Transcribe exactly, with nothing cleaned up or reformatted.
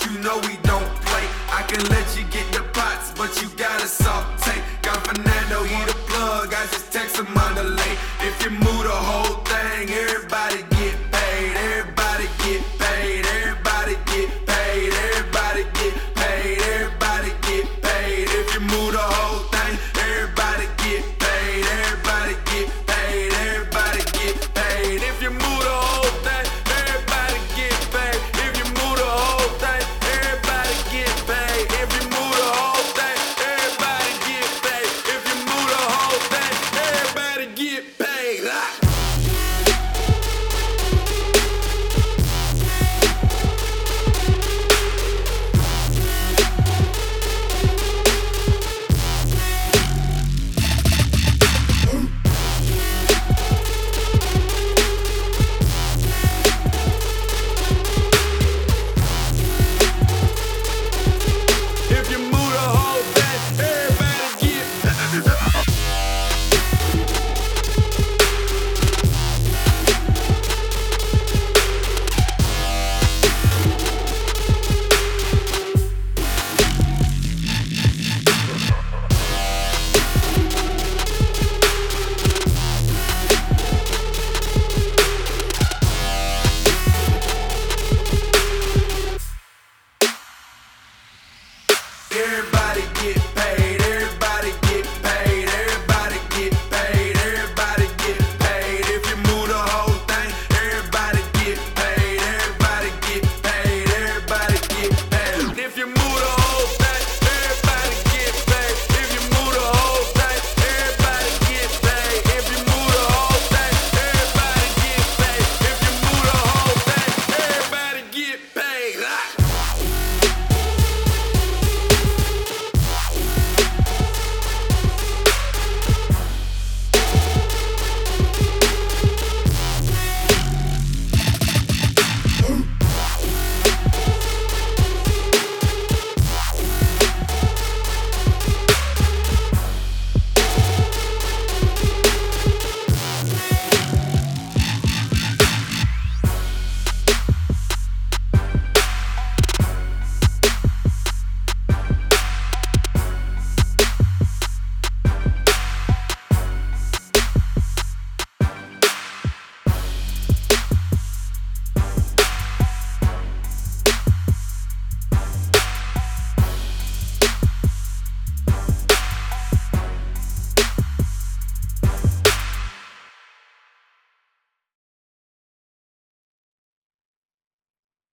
you know we don't play. I can let you get the pots, but you gotta saute. Got Fernando, he the plug, I just text him underlay. If you move the whole thing, everybody get paid. Everybody get paid. Everybody get paid. Everybody get paid. Everybody get paid. If you move the whole thing, everybody get paid. Everybody get paid. Everybody get paid. If you move the whole thing, everybody get paid. If you move the whole thing, everybody get paid. If you move the whole thing, everybody get paid. If you move the whole thing, everybody get paid. Ah. If you move the whole thing, everybody get everybody.